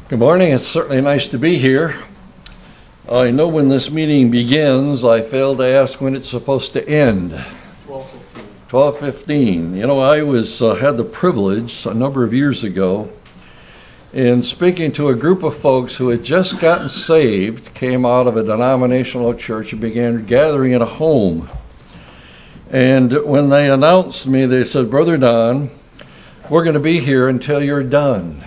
Good morning. It's certainly nice to be here. I know when this meeting begins, I failed to ask when it's supposed to end. 12:15. You know, I had the privilege a number of years ago in speaking to a group of folks who had just gotten saved, came out of a denominational church and began gathering at a home. And when they announced me, they said, "Brother Don, we're going to be here until you're done."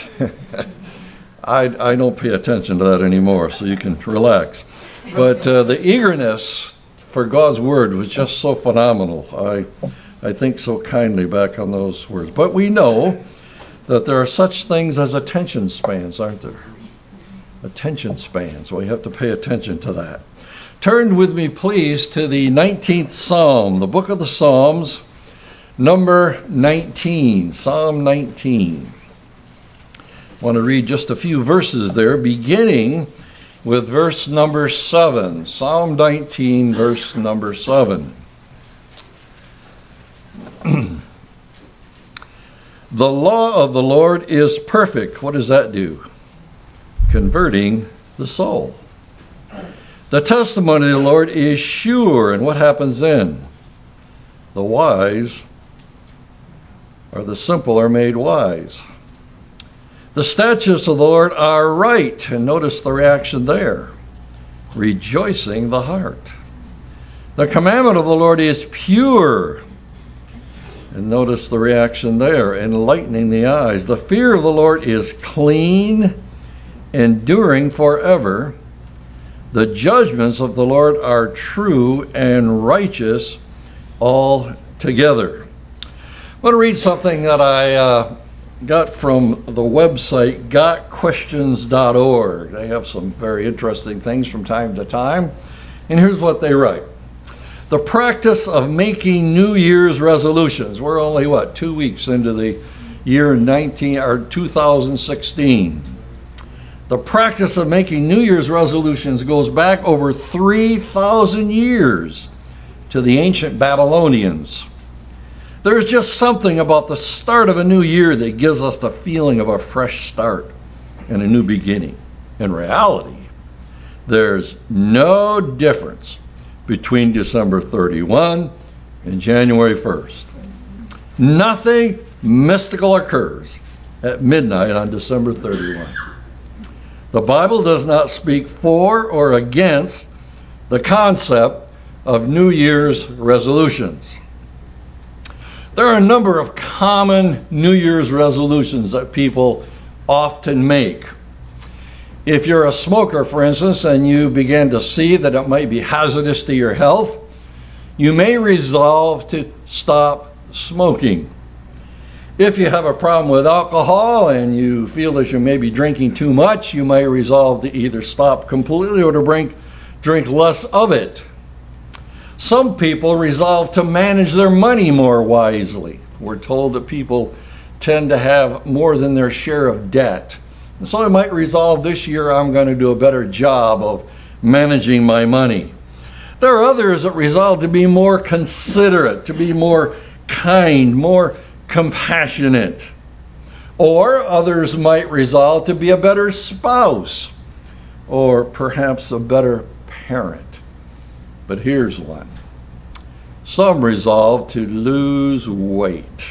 I don't pay attention to that anymore, so you can relax. But the eagerness for God's Word was just so phenomenal. I think so kindly back on those words. But we know that there are such things as attention spans, aren't there? Attention spans. We have to pay attention to that. Turn with me, please, to the 19th Psalm, the book of the Psalms, number 19, Psalm 19. I want to read just a few verses there, beginning with verse number 7. Psalm 19, verse number 7. The law of the Lord is perfect. What does that do? Converting the soul. The testimony of the Lord is sure. And what happens then? The wise, or the simple, are made wise. The statutes of the Lord are right. And notice the reaction there. Rejoicing the heart. The commandment of the Lord is pure. And notice the reaction there. Enlightening the eyes. The fear of the Lord is clean, enduring forever. The judgments of the Lord are true and righteous altogether. I want to read something that I got from the website gotquestions.org. They have some very interesting things from time to time. And here's what they write. The practice of making New Year's resolutions. We're only, 2 weeks into the year 2016. The practice of making New Year's resolutions goes back over 3,000 years to the ancient Babylonians. There's just something about the start of a new year that gives us the feeling of a fresh start and a new beginning. In reality, there's no difference between December 31 and January 1st. Nothing mystical occurs at midnight on December 31. The Bible does not speak for or against the concept of New Year's resolutions. There are a number of common New Year's resolutions that people often make. If you're a smoker, for instance, and you begin to see that it might be hazardous to your health, you may resolve to stop smoking. If you have a problem with alcohol and you feel that you may be drinking too much, you may resolve to either stop completely or to drink less of it. Some people resolve to manage their money more wisely. We're told that people tend to have more than their share of debt. And so I might resolve this year I'm going to do a better job of managing my money. There are others that resolve to be more considerate, to be more kind, more compassionate. Or others might resolve to be a better spouse, or perhaps a better parent. But here's one. Some resolve to lose weight.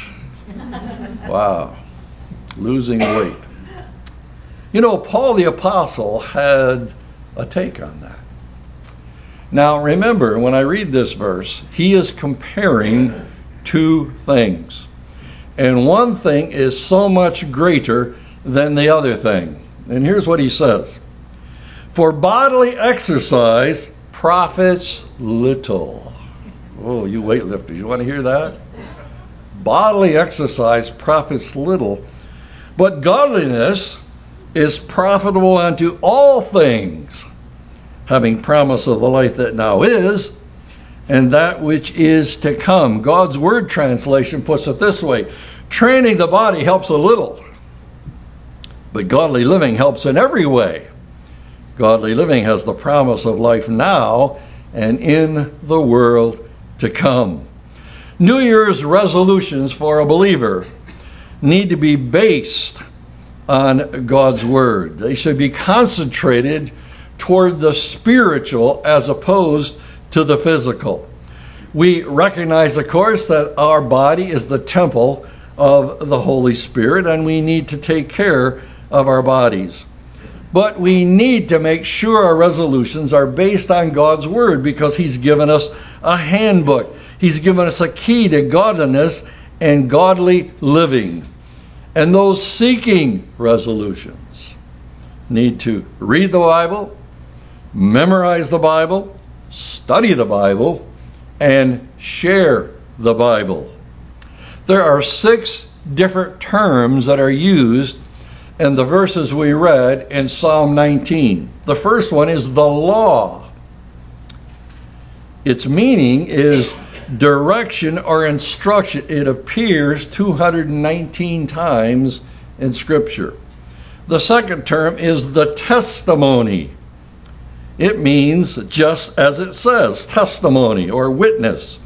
Wow. Losing weight. You know, Paul the Apostle had a take on that. Now, remember, when I read this verse, he is comparing two things. And one thing is so much greater than the other thing. And here's what he says. For bodily exercise profits little. Oh, you weightlifters, you want to hear that? Bodily exercise profits little, but godliness is profitable unto all things, having promise of the life that now is, and that which is to come. God's Word translation puts it this way. Training the body helps a little, but godly living helps in every way. Godly living has the promise of life now and in the world to come. New Year's resolutions for a believer need to be based on God's Word. They should be concentrated toward the spiritual as opposed to the physical. We recognize, of course, that our body is the temple of the Holy Spirit, and we need to take care of our bodies. But we need to make sure our resolutions are based on God's Word, because He's given us a handbook. He's given us a key to godliness and godly living. And those seeking resolutions need to read the Bible, memorize the Bible, study the Bible, and share the Bible. There are 6 different terms that are used in the verses we read in Psalm 19. The first one is the law. Its meaning is direction or instruction. It appears 219 times in Scripture. The second term is the testimony. It means just as it says, testimony or witness.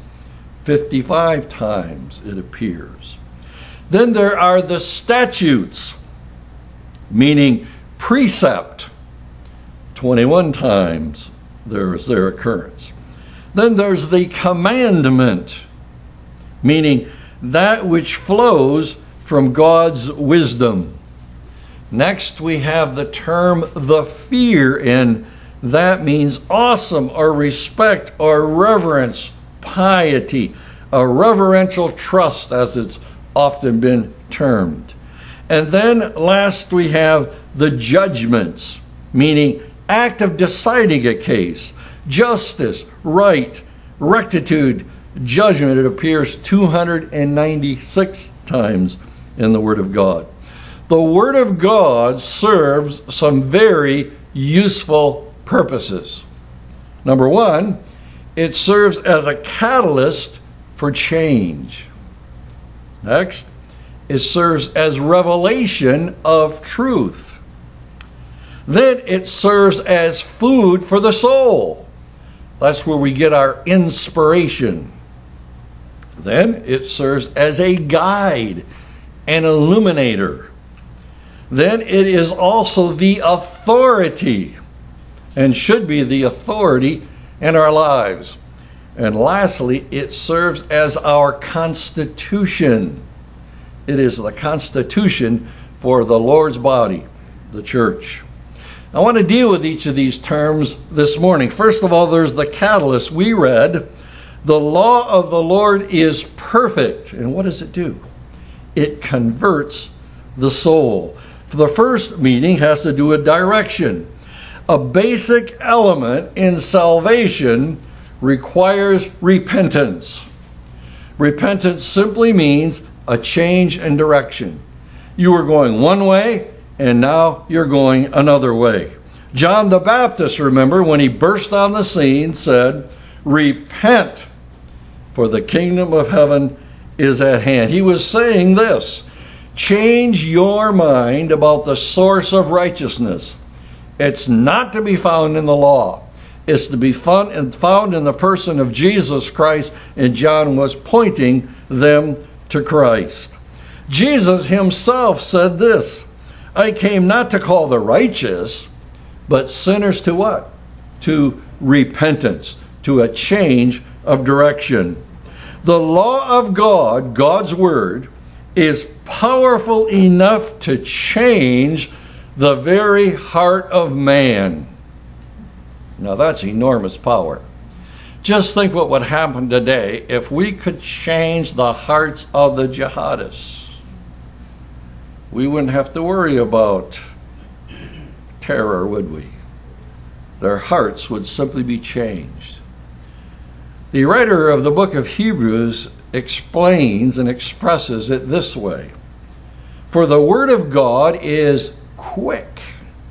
55 times it appears. Then there are the statutes, meaning precept. 21 times there is their occurrence. Then there's the commandment, meaning that which flows from God's wisdom. Next we have the term the fear, and that means awesome or respect or reverence, piety, a reverential trust as it's often been termed. And then last we have the judgments, meaning act of deciding a case, justice, right, rectitude, judgment. It appears 296 times in the Word of God. The Word of God serves some very useful purposes. Number one, it serves as a catalyst for change. Next, it serves as revelation of truth. Then it serves as food for the soul. That's where we get our inspiration. Then it serves as a guide, an illuminator. Then it is also the authority, and should be the authority in our lives. And lastly, it serves as our constitution. It is the constitution for the Lord's body, the church. I want to deal with each of these terms this morning. First of all, there's the catalyst. We read, the law of the Lord is perfect. And what does it do? It converts the soul. The first meaning has to do with direction. A basic element in salvation requires repentance. Repentance simply means a change in direction. You were going one way, and now you're going another way. John the Baptist, remember, when he burst on the scene, said, repent, for the kingdom of heaven is at hand. He was saying this, change your mind about the source of righteousness. It's not to be found in the law. It's to be found in the person of Jesus Christ, and John was pointing them to Christ. Jesus himself said this, I came not to call the righteous, but sinners to what? To repentance, to a change of direction. The law of God, God's Word, is powerful enough to change the very heart of man. Now that's enormous power. Just think what would happen today if we could change the hearts of the jihadists. We wouldn't have to worry about terror, would we? Their hearts would simply be changed. The writer of the book of Hebrews explains and expresses it this way. For the word of God is quick.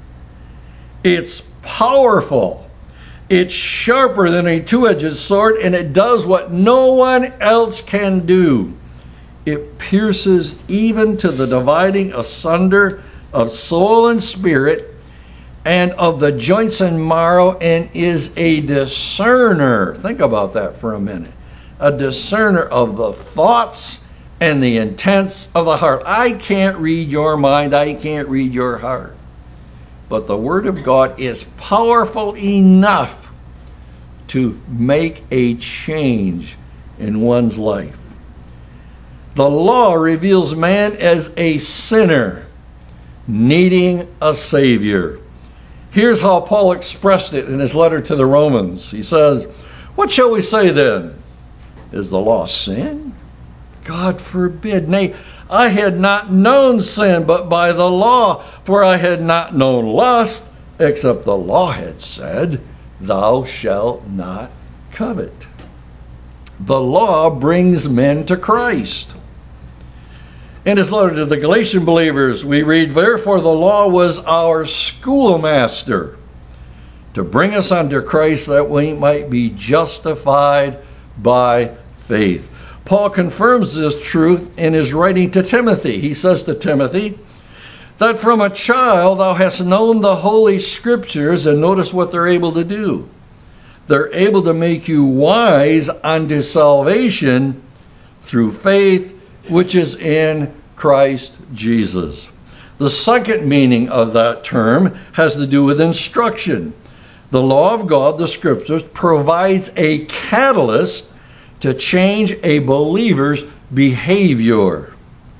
It's powerful. It's sharper than a two-edged sword, and it does what no one else can do. It pierces even to the dividing asunder of soul and spirit, and of the joints and marrow, and is a discerner. Think about that for a minute. A discerner of the thoughts and the intents of the heart. I can't read your mind. I can't read your heart. But the Word of God is powerful enough to make a change in one's life. The law reveals man as a sinner needing a Savior. Here's how Paul expressed it in his letter to the Romans. He says, "What shall we say then? Is the law sin? God forbid. Nay, I had not known sin but by the law, for I had not known lust, except the law had said, Thou shalt not covet." The law brings men to Christ. In his letter to the Galatian believers, we read, "Therefore the law was our schoolmaster, to bring us unto Christ, that we might be justified by faith." Paul confirms this truth in his writing to Timothy. He says to Timothy, "That from a child thou hast known the Holy Scriptures," and notice what they're able to do. They're able to make you wise unto salvation through faith, which is in Christ Jesus. The second meaning of that term has to do with instruction. The law of God, the Scriptures, provides a catalyst to change a believer's behavior.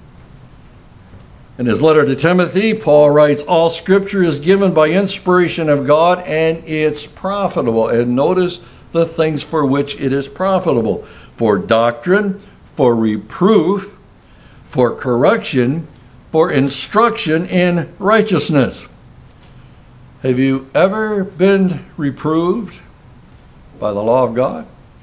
In his letter to Timothy, Paul writes, "All Scripture is given by inspiration of God, and it's profitable." And notice the things for which it is profitable: for doctrine, for reproof, for correction, for instruction in righteousness. Have you ever been reproved by the law of God?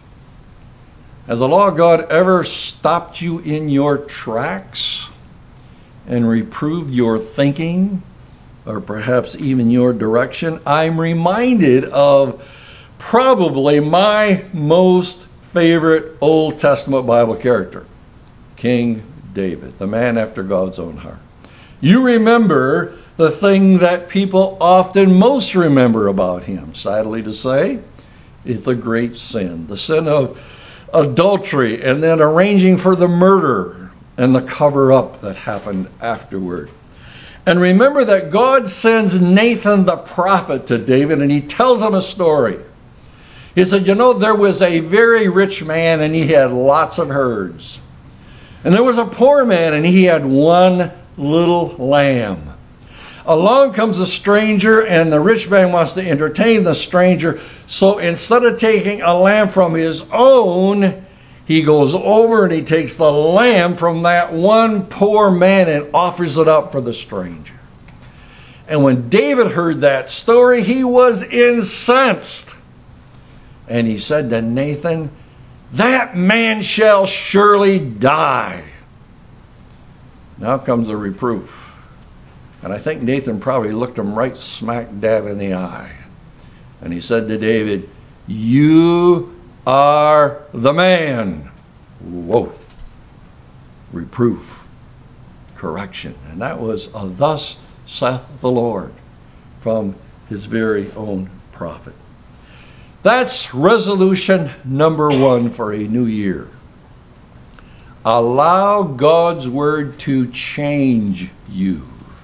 Has the law of God ever stopped you in your tracks and reproved your thinking, or perhaps even your direction? I'm reminded of probably my most favorite Old Testament Bible character, King David, the man after God's own heart. You remember the thing that people often most remember about him, sadly to say, is the great sin, the sin of adultery, and then arranging for the murder and the cover-up that happened afterward. And remember that God sends Nathan the prophet to David, and he tells him a story. He said, "You know, there was a very rich man, and he had lots of herds. And there was a poor man, and he had one little lamb. Along comes a stranger, and the rich man wants to entertain the stranger. So instead of taking a lamb from his own, he goes over and he takes the lamb from that one poor man and offers it up for the stranger." And when David heard that story, he was incensed. And he said to Nathan, "That man shall surely die." Now comes the reproof. And I think Nathan probably looked him right smack dab in the eye. And he said to David, "You are the man." Whoa. Reproof. Correction. And that was a "Thus saith the Lord" from his very own prophet. That's resolution number one for a new year. Allow God's word to change you.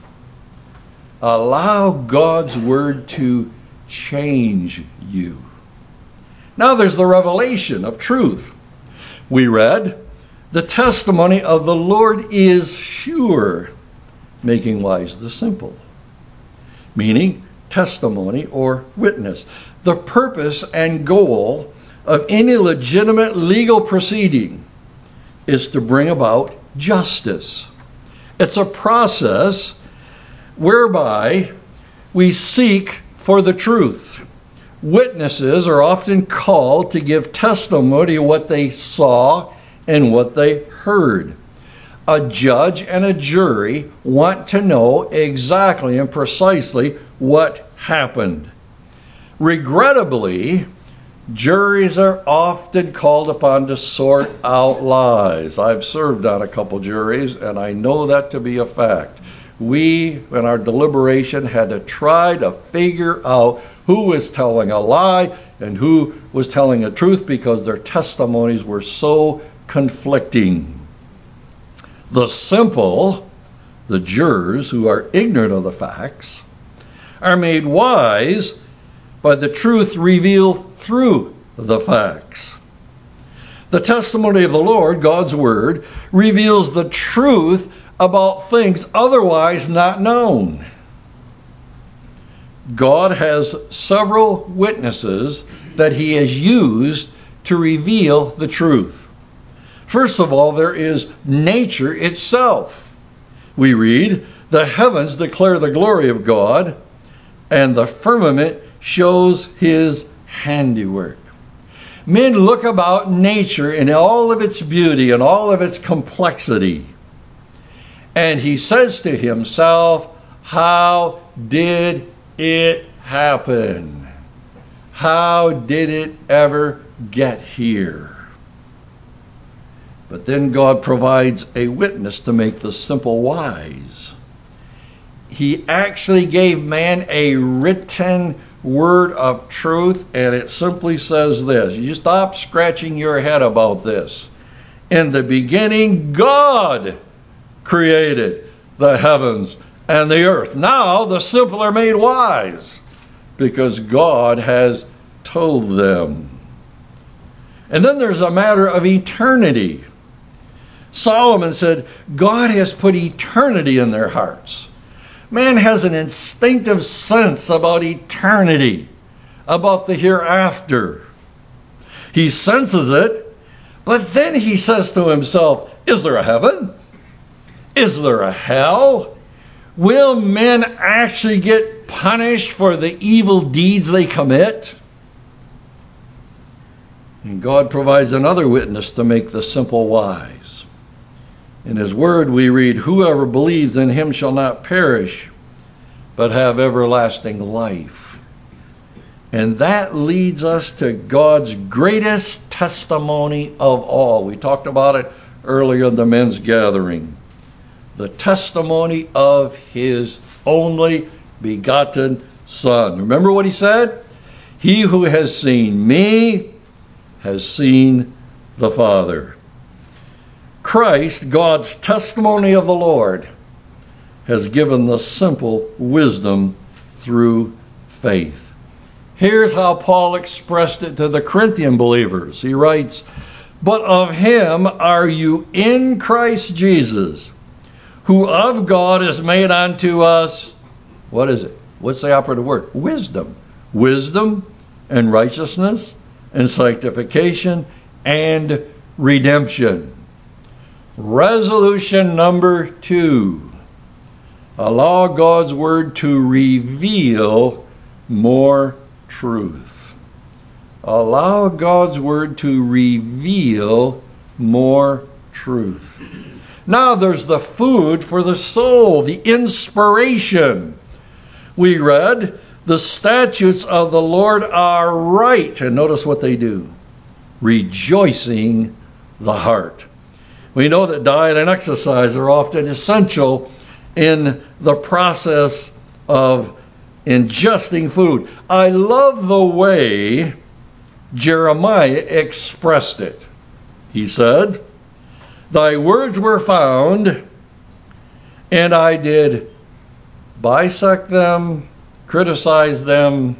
Allow God's word to change you. Now there's the revelation of truth. We read, "The testimony of the Lord is sure, making wise the simple." Meaning testimony or witness. The purpose and goal of any legitimate legal proceeding is to bring about justice. It's a process whereby we seek for the truth. Witnesses are often called to give testimony of what they saw and what they heard. A judge and a jury want to know exactly and precisely what happened. Regrettably, juries are often called upon to sort out lies. I've served on a couple juries, and I know that to be a fact. We, in our deliberation, had to try to figure out who was telling a lie and who was telling the truth because their testimonies were so conflicting. The simple, the jurors who are ignorant of the facts, are made wise by the truth revealed through the facts. The testimony of the Lord, God's Word, reveals the truth about things otherwise not known. God has several witnesses that He has used to reveal the truth. First of all, there is nature itself. We read, "The heavens declare the glory of God, and the firmament shows His handiwork." Men look about nature in all of its beauty and all of its complexity, and he says to himself, how did it happen? How did it ever get here? But then God provides a witness to make the simple wise. He actually gave man a written word of truth, and it simply says this. You stop scratching your head about this. In the beginning, God created the heavens and the earth. Now the simple are made wise because God has told them. And then there's a matter of eternity. Solomon said, God has put eternity in their hearts. Man has an instinctive sense about eternity, about the hereafter. He senses it, but then he says to himself, is there a heaven? Is there a hell? Will men actually get punished for the evil deeds they commit? And God provides another witness to make the simple wise. In His Word we read, whoever believes in Him shall not perish, but have everlasting life. And that leads us to God's greatest testimony of all. We talked about it earlier in the men's gathering. The testimony of His only begotten Son. Remember what He said? He who has seen me has seen the Father. Christ, God's testimony of the Lord, has given the simple wisdom through faith. Here's how Paul expressed it to the Corinthian believers. He writes, but of Him are you in Christ Jesus, who of God is made unto us, what is it? What's the operative word? Wisdom. Wisdom and righteousness and sanctification and redemption. Resolution number 2. Allow God's Word to reveal more truth. Allow God's Word to reveal more truth. Now there's the food for the soul, the inspiration. We read, the statutes of the Lord are right. And notice what they do. Rejoicing the heart. We know that diet and exercise are often essential in the process of ingesting food. I love the way Jeremiah expressed it. He said, thy words were found, and I did bisect them, criticize them,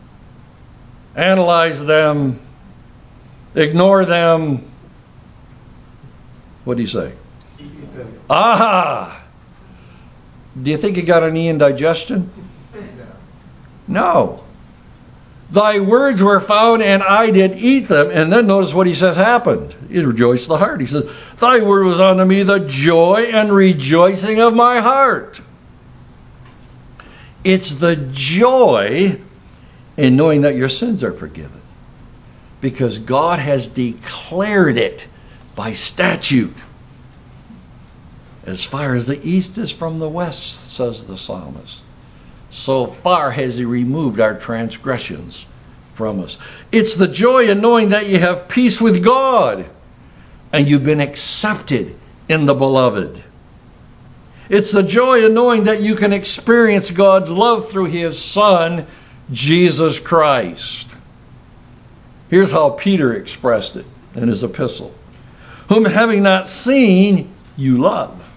analyze them, ignore them. What do you say? Aha! Do you think you got any indigestion? No. Thy words were found, and I did eat them. And then notice what he says happened. He rejoiced the heart. He says, thy word was unto me the joy and rejoicing of my heart. It's the joy in knowing that your sins are forgiven, because God has declared it by statute. As far as the east is from the west, says the psalmist, so far has He removed our transgressions from us. It's the joy in knowing that you have peace with God and you've been accepted in the beloved. It's the joy in knowing that you can experience God's love through His Son, Jesus Christ. Here's how Peter expressed it in his epistle. Whom having not seen, you love.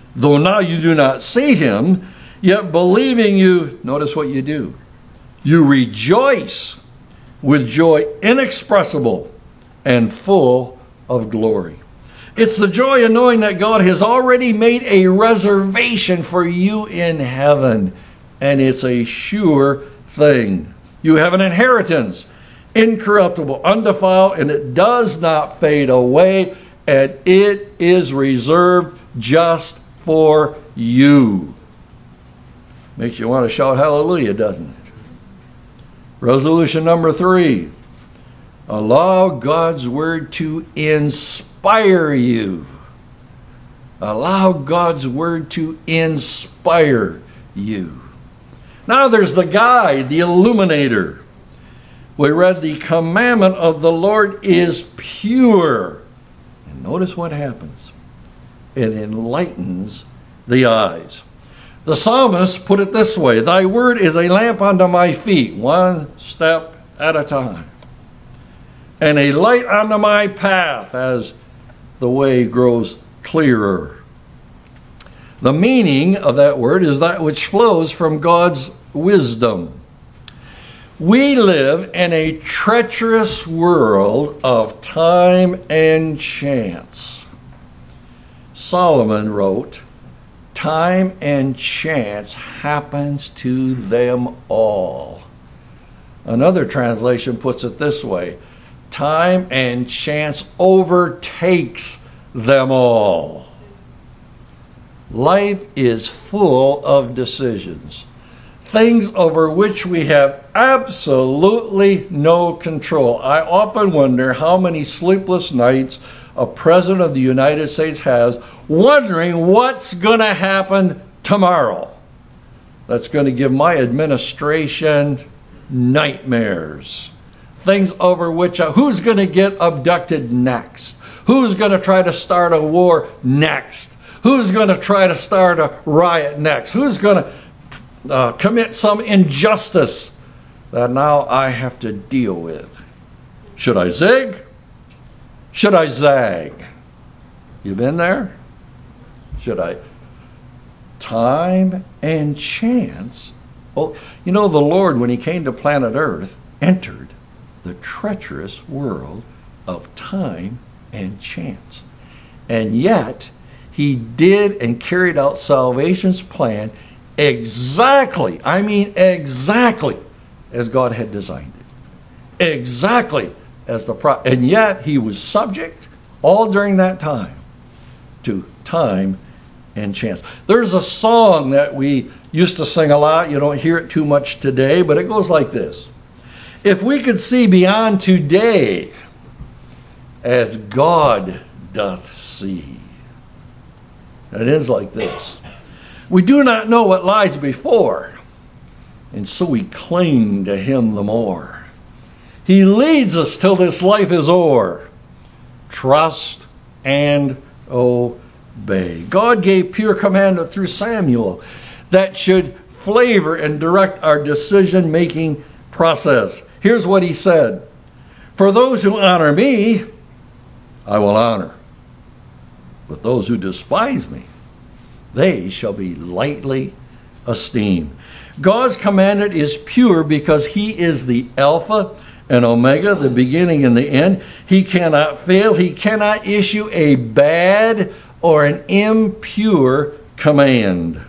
Though now you do not see him, yet believing you, notice what you do. You rejoice with joy inexpressible and full of glory. It's the joy of knowing that God has already made a reservation for you in heaven, and it's a sure thing. You have an inheritance, incorruptible, undefiled, and it does not fade away, and it is reserved just for you. Makes you want to shout hallelujah, doesn't it? Resolution number 3. Allow God's word to inspire you. Allow God's word to inspire you. Now there's the guide, the illuminator. We read the commandment of the Lord is pure. And notice what happens. It enlightens the eyes. The psalmist put it this way: thy word is a lamp unto my feet, one step at a time, and a light unto my path as the way grows clearer. The meaning of that word is that which flows from God's wisdom. We live in a treacherous world of time and chance. Solomon wrote, time and chance happens to them all. Another translation puts it this way: time and chance overtakes them all. Life is full of decisions, things over which we have absolutely no control. I often wonder how many sleepless nights a president of the United States has wondering what's going to happen tomorrow. That's going to give my administration nightmares. Things over which, who's going to get abducted next? Who's going to try to start a war next? Who's going to try to start a riot next? Who's going to commit some injustice that now I have to deal with? Should I zig? Should I zag? You been there? Should I? Time and chance. Oh, you know, the Lord, when he came to planet Earth, entered the treacherous world of time and chance. And yet, he did and carried out salvation's plan exactly, I mean exactly, as God had designed it. Exactly as and yet he was subject all during that time to time and chance. There's a song that we used to sing a lot. You don't hear it too much today, but it goes like this: if we could see beyond today as God doth see. It is like this: we do not know what lies before, and so we cling to him the more. He leads us till this life is o'er. Trust and obey. God gave pure commandment through Samuel that should flavor and direct our decision-making process. Here's what he said: for those who honor me, I will honor. But those who despise me, they shall be lightly esteemed. God's commandment is pure because he is the Alpha and Omega, the beginning and the end. He cannot fail. He cannot issue a bad or an impure command.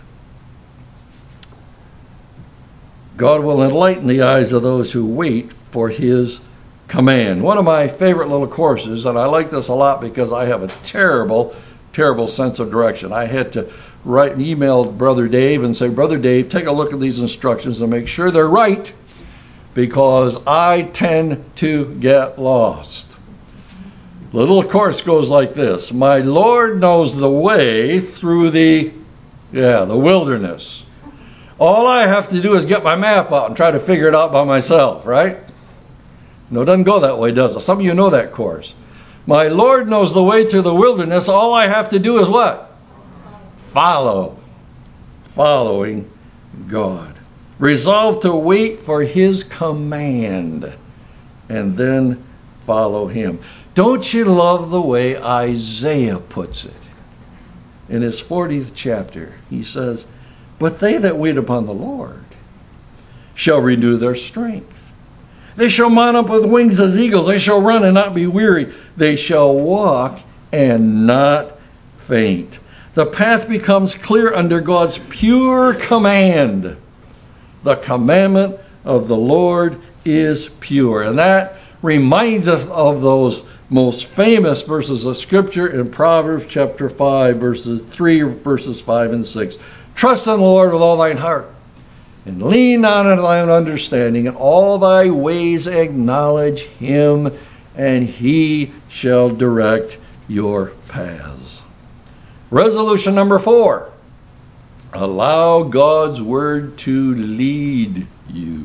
God will enlighten the eyes of those who wait for his command. One of my favorite little courses, and I like this a lot because I have a terrible sense of direction. I had to write an email to Brother Dave and say, Brother Dave, take a look at these instructions and make sure they're right, because I tend to get lost. The little course goes like this: my Lord knows the way through the wilderness. All I have to do is get my map out and try to figure it out by myself, right? No, it doesn't go that way, does it? Some of you know that course. My Lord knows the way through the wilderness. All I have to do is what? Follow. Following God. Resolve to wait for his command and then follow him. Don't you love the way Isaiah puts it? in his 40th chapter. He says, "But they that wait upon the Lord shall renew their strength. They shall mount up with wings as eagles. They shall run and not be weary. They shall walk and not faint." The path becomes clear under God's pure command. The commandment of the Lord is pure. And that reminds us of those most famous verses of Scripture in Proverbs chapter 5, verses 5 and 6. "Trust in the Lord with all thine heart, and lean not on thine own understanding. In all thy ways acknowledge him, and he shall direct your paths." Resolution number 4. Allow God's word to lead you.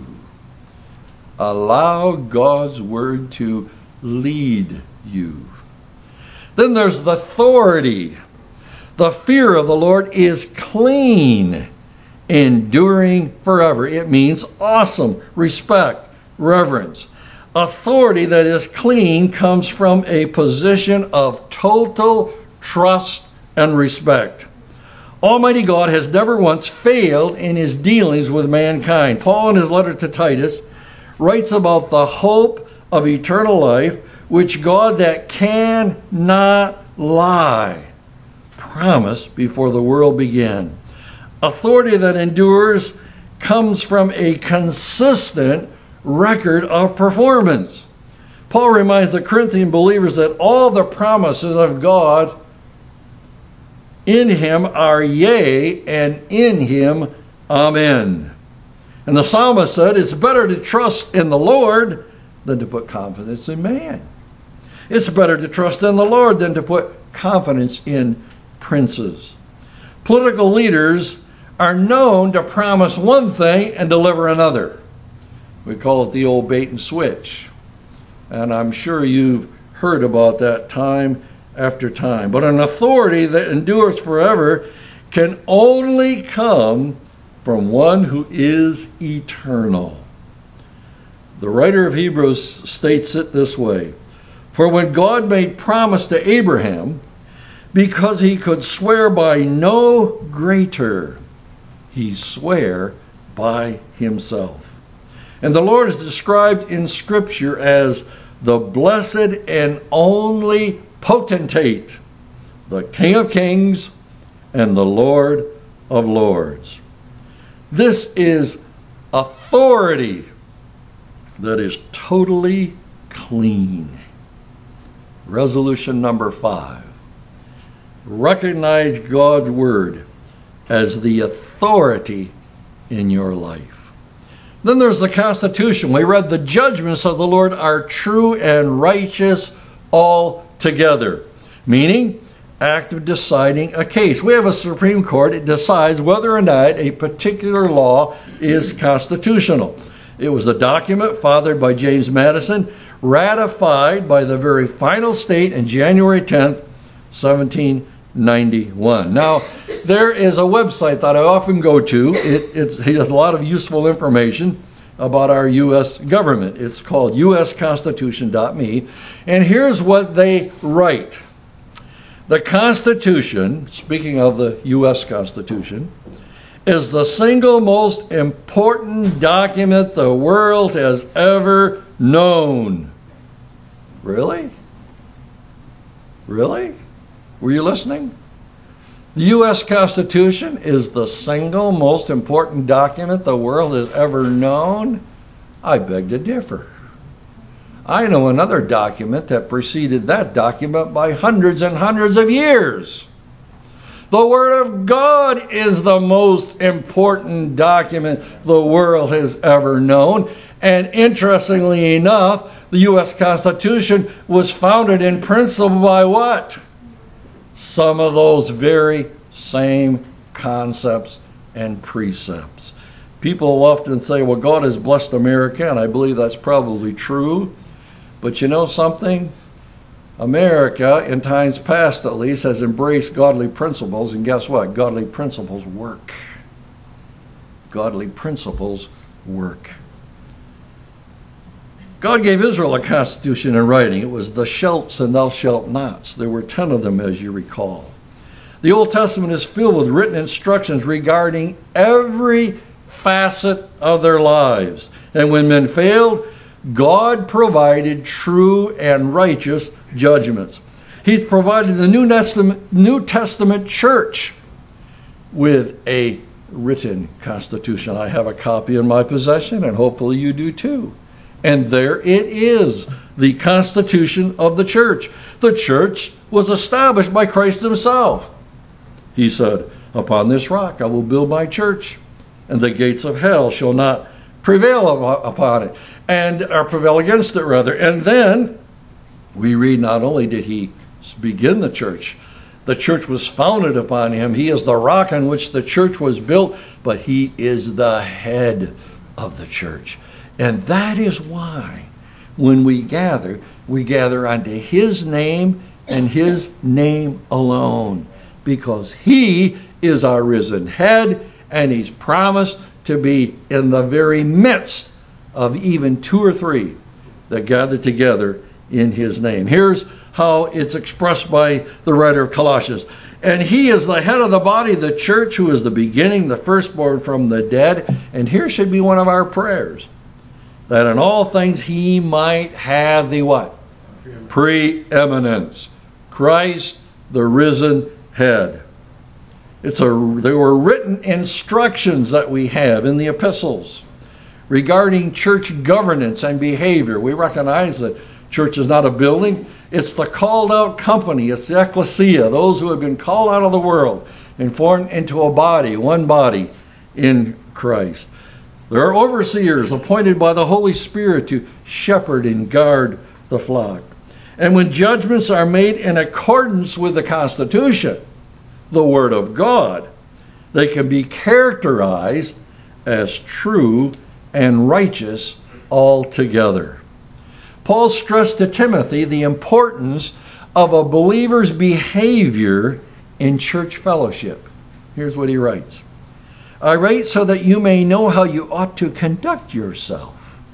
Allow God's word to lead you. Then there's the authority. The fear of the Lord is clean, enduring forever. It means awesome, respect, reverence. Authority that is clean comes from a position of total trust and respect. Almighty God has never once failed in his dealings with mankind. Paul, in his letter to Titus, writes about the hope of eternal life, which God that cannot lie promised before the world began. Authority that endures comes from a consistent record of performance. Paul reminds the Corinthian believers that all the promises of God in him are yea, and in him amen. And the psalmist said, "It's better to trust in the Lord than to put confidence in man. It's better to trust in the Lord than to put confidence in princes." Political leaders are known to promise one thing and deliver another. We call it the old bait and switch. And I'm sure you've heard about that time after time. But an authority that endures forever can only come from one who is eternal. The writer of Hebrews states it this way: "For when God made promise to Abraham, because he could swear by no greater, he sware by himself." And the Lord is described in Scripture as the blessed and only potentate, the King of Kings and the Lord of Lords. This is authority that is totally clean. Resolution number 5. Recognize God's word as the authority in your life. Then there's the Constitution. We read, "The judgments of the Lord are true and righteous altogether," meaning act of deciding a case. We have a Supreme Court. It decides whether or not a particular law is constitutional. It was a document fathered by James Madison, ratified by the very final state on January 10th, 1791. Now, there is a website that I often go to. It has a lot of useful information about our U.S. government. It's called usconstitution.me. And here's what they write. The Constitution, speaking of the U.S. Constitution, is the single most important document the world has ever known. Really? Really? Were you listening? The U.S. Constitution is the single most important document the world has ever known? I beg to differ. I know another document that preceded that document by hundreds and hundreds of years. The Word of God is the most important document the world has ever known. And interestingly enough, the U.S. Constitution was founded in principle by what? Some of those very same concepts and precepts. People often say, well, God has blessed America, and I believe that's probably true. But you know something? America, in times past at least, has embraced godly principles, and guess what? Godly principles work. Godly principles work. God gave Israel a constitution in writing. It was the shalts and thou shalt nots. There were 10 of them, as you recall. The Old Testament is filled with written instructions regarding every facet of their lives. And when men failed, God provided true and righteous judgments. He's provided the New Testament church with a written constitution. I have a copy in my possession, and hopefully you do too. And there it is, the constitution of the church. The church was established by Christ himself. He said, "Upon this rock I will build my church, and the gates of hell shall not prevail upon it," or prevail against it, rather. And then we read, not only did he begin the church was founded upon him. He is the rock on which the church was built, but he is the head of the church. And that is why when we gather unto his name and his name alone, because he is our risen head, and he's promised to be in the very midst of even two or three that gather together in his name. Here's how it's expressed by the writer of Colossians. "And he is the head of the body, the church, who is the beginning, the firstborn from the dead." And here should be one of our prayers, that in all things he might have the what? Preeminence. Christ, the risen head. There were written instructions that we have in the epistles regarding church governance and behavior. We recognize that church is not a building. It's the called out company. It's the ecclesia, those who have been called out of the world and formed into a body, one body in Christ. There are overseers appointed by the Holy Spirit to shepherd and guard the flock. And when judgments are made in accordance with the Constitution, the Word of God, they can be characterized as true and righteous altogether. Paul stressed to Timothy the importance of a believer's behavior in church fellowship. Here's what he writes. "I write so that you may know how you ought to conduct yourself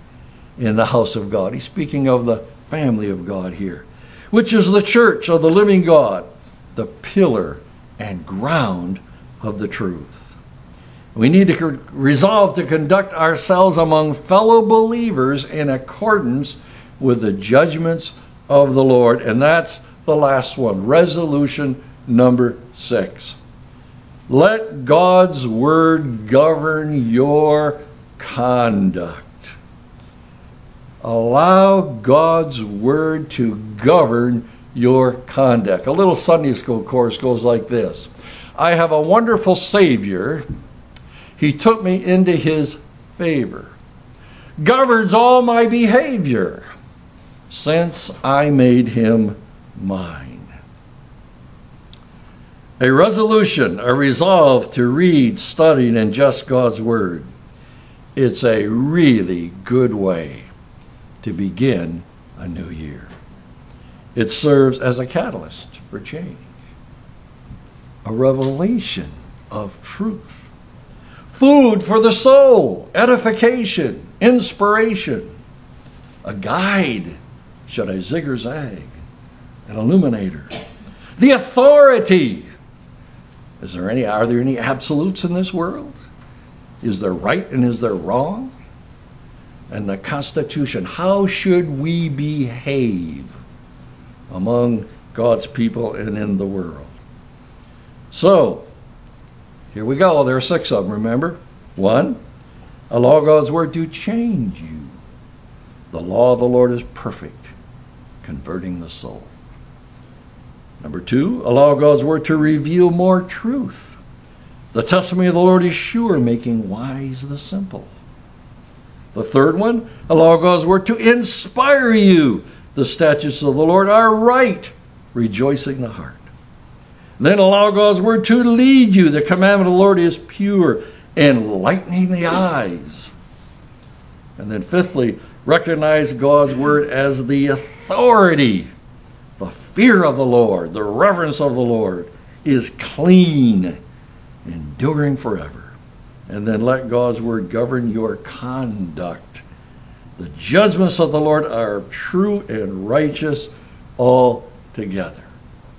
in the house of God." He's speaking of the family of God here, "which is the church of the living God, the pillar and ground of the truth." We need to resolve to conduct ourselves among fellow believers in accordance with the judgments of the Lord. And that's the last one, resolution number 6. Let God's word govern your conduct. Allow God's word to govern your conduct. A little Sunday school course goes like this. "I have a wonderful Savior. He took me into his favor. Governs all my behavior since I made him mine." A resolution, a resolve to read, study, and ingest God's word. It's a really good way to begin a new year. It serves as a catalyst for change, a revelation of truth, food for the soul, edification, inspiration, a guide, should I zig or zag, an illuminator, the authority. Are there any absolutes in this world? Is there right and is there wrong? And the Constitution, how should we behave among God's people and in the world? So, here we go. There are 6 of them, remember? 1, allow God's word to change you. The law of the Lord is perfect, converting the soul. Number 2, allow God's word to reveal more truth. The testimony of the Lord is sure, making wise the simple. The third one, allow God's word to inspire you. The statutes of the Lord are right, rejoicing the heart. Then allow God's word to lead you. The commandment of the Lord is pure, enlightening the eyes. And then fifthly, recognize God's word as the authority. The fear of the Lord, the reverence of the Lord is clean, enduring forever. And then let God's word govern your conduct. The judgments of the Lord are true and righteous altogether.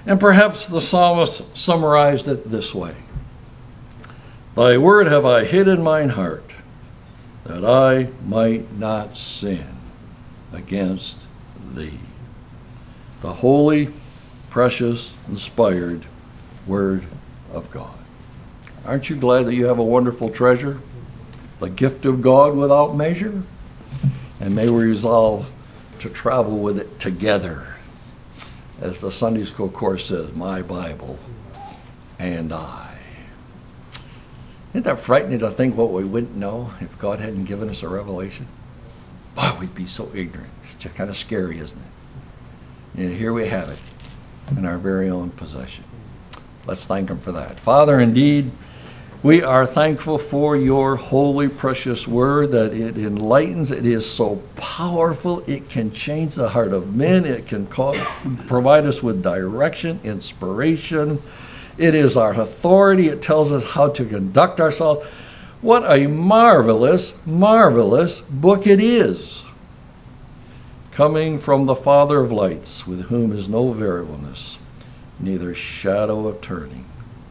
And perhaps the psalmist summarized it this way: Thy word have I hid in mine heart, that I might not sin against thee. The holy, precious, inspired Word of God. Aren't you glad that you have a wonderful treasure? The gift of God without measure? And may we resolve to travel with it together. As the Sunday school course says, my Bible and I. Isn't that frightening to think what we wouldn't know if God hadn't given us a revelation? Boy, we'd be so ignorant. It's just kind of scary, isn't it? And here we have it in our very own possession. Let's thank Him for that. Father, indeed, we are thankful for your holy, precious word, that it enlightens. It is so powerful. It can change the heart of men. It can provide us with direction, inspiration. It is our authority. It tells us how to conduct ourselves. What a marvelous, marvelous book it is. Coming from the Father of lights, with whom is no variableness, neither shadow of turning.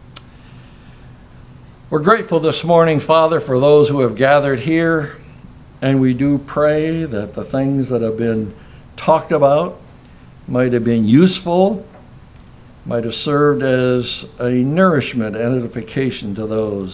We're grateful this morning, Father, for those who have gathered here, and we do pray that the things that have been talked about might have been useful, might have served as a nourishment and edification to those